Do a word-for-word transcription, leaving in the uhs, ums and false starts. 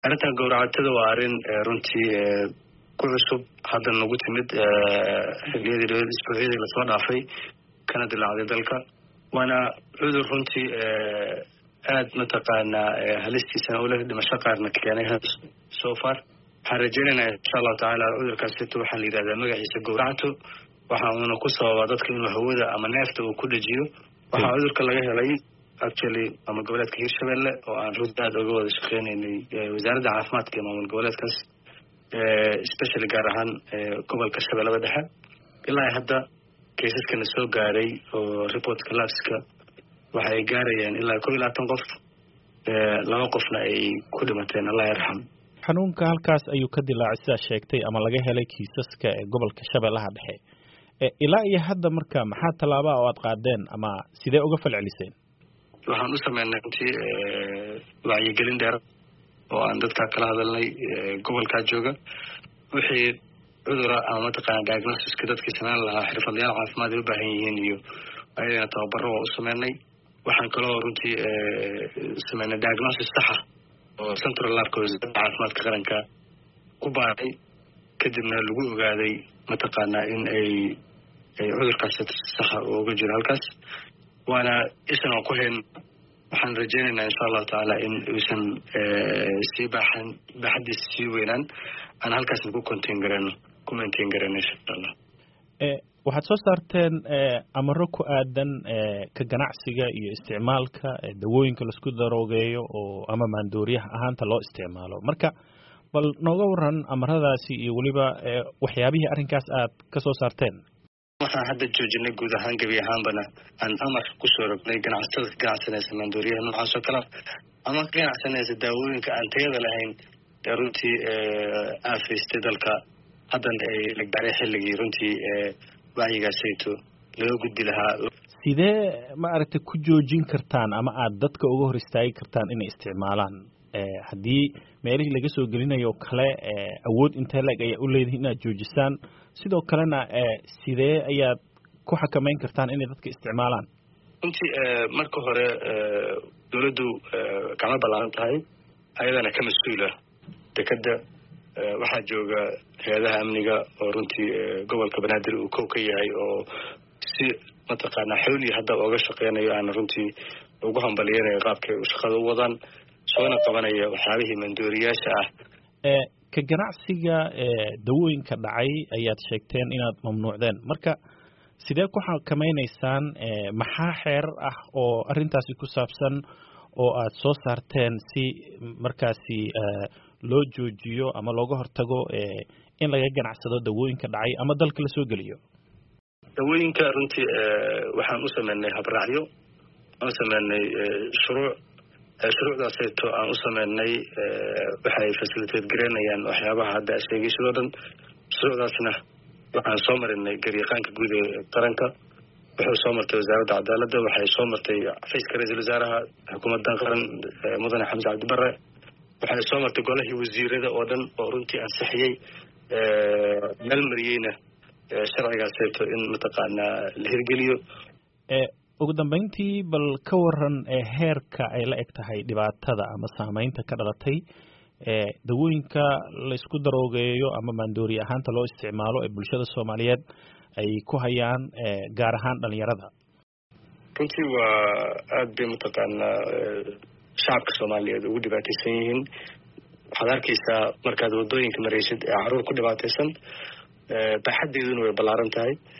arrintan gowracatada waa arrin runtii ku cusub hadda nagu timid xilliyadii isbuucyadii lasoo dhaafay kana dilaacday dalka waana cudur runtii aad mataqaanaa halistiisana ula dhimasho qaarna keenay so far waxaan rajaynaynaa insha allahu tacaala cudurkaas sito waxaa la yidhahdaa magaciisa gowracato waxa uuna ku sababaa dadka inuu hawada ama neefta uu ku dhajiyo waxaa cudurka laga helay actually maamul goboleedka hirshabelle oo aan runtii aad uga wada shaqeynaynay wasaaradda caafimaadka ee maamul goboleedkaas especially gaar ahaan gobolka shabeellada dhexe ilaa hadda kaysaskana soo gaaray oo reportka labska waxay gaarayaan ilaa kow iyo labaatan qof laba qofna ay ku dhimateen allah yarxam xanuunka halkaas ayuu ka dilaacay sidaa sheegtay ama laga helay kiisaska ee gobolka shabeellaha dhexe ilaa iyo hadda marka maxaa tallaaba oo aad qaadeen ama sidee uga falceliseen waxaan u sameynay runtii wacyigelin dheer oo aan dadkaa kala hadalnay gobolkaa jooga wixii cudura ama mataqaana diagnosiska dadkii sameyn lahaa xirfadlayaal caafimaad ay u baahan yihiin iyo ayadana tababaro waa u sameynay waxaan kaloo runtii sameynay diagnosis saxa oo central labka wasaaradda caafimaadka qaranka ku baaray kadibna lagu ogaaday mataqaanaa in ay cudurkaas saxa uga jiro halkaas waana isan oo ku hayn waxaan rajaynaynaa insha allahu tacaala in uusan sii baaxan baaxadiisa sii weynaan aan halkaasna ku contain garano ku maintain garano insha allah waxaad soo saarteen amaro ku aadan ka ganacsiga iyo isticmaalka dawooyinka laisku daroogeeyo oo ama maandooriyaha ahaanta loo isticmaalo marka bal nooga waran amaradaasi iyo weliba waxyaabihii arrinkaas aad ka soo saarteen waxaan hadda joojinay guud ahaan gebi ahaanbana aan amar kusoo rognay ganacsatada ka ganacsanaysa maandooriyaha noocaas oo kale ama ka ganacsanaysa daawooyinka aan tayada lahayn ee runtii aafaystay dalka haddana ay la gaaray xilligii runtii wacyigaasayto laga gudbi lahaa sidee ma aragtay ku joojin kartaan ama aad dadka uga hor istaagi kartaan inay isticmaalaan haddii meelihii laga soo gelinayo kale awood intee leeg ayaa u leedahay inaad joojisaan sidoo kalena sidee ayaad ku xakamayn kartaan inay dadka isticmaalaan runtii marka hore dawladdu gacmo ballaaran tahay ayadana ka mas-uula dekeda waxaa jooga hay-adaha amniga oo runtii gobolka banaadir uu kow ka yahay oo si mataqaanaa xawli hadda oga shaqeynayo aana runtii ugu hambaliyanayo qaabkay shaqada u wadaan soona qabanaya waxyaabihii mandooriyaasha ah ka ganacsiga dawooyinka dhacay ayaad sheegteen inaad mamnuucdeen marka sidee ku xakamaynaysaan maxaa xeerar ah oo arrintaasi ku saabsan oo aad soo saarteen si markaasi loo joojiyo ama looga hortago in laga ganacsado dawooyinka dhacay ama dalka la soo geliyo dawooyinka runtii waxaan u sameynay habraacyo aan u sameynay shuruuc shuruucdaasayto aan u sameynay waxay facilitate gareynayaan waxyaabaha hadda sheegaysidoo dhan shuruucdaasna waxaan soo marinay garyaqaanka guud ee qaranka wuxuu soo martay wasaaradda cadaaladda waxay soo martay xafiiska ra-iisul wasaaraha xukuumaddan qaran mudane xamse cabdibare waxay soo martay golahii wasiirada oo dhan oo runtii ansixiyey meel mariyeyna sharcigaasayto in mataqaanaa la hirgeliyo ugu dambeyntii bal ka waran heerka ay la eg tahay dhibaatada ama saameynta ka dhalatay dawooyinka laisku daroogeeyo ama maandoori ahaanta loo isticmaalo ee bulshada soomaaliyeed ay ku hayaan gaar ahaan dhalinyarada runtii waa aada bay mataqaanaa shacabka soomaaliyeed ugu dhibaataysan yihiin waxaad arkaysaa markaad wadooyinka maraysid ee caruur ku dhibaataysan baaxadeeduna way ballaaran tahay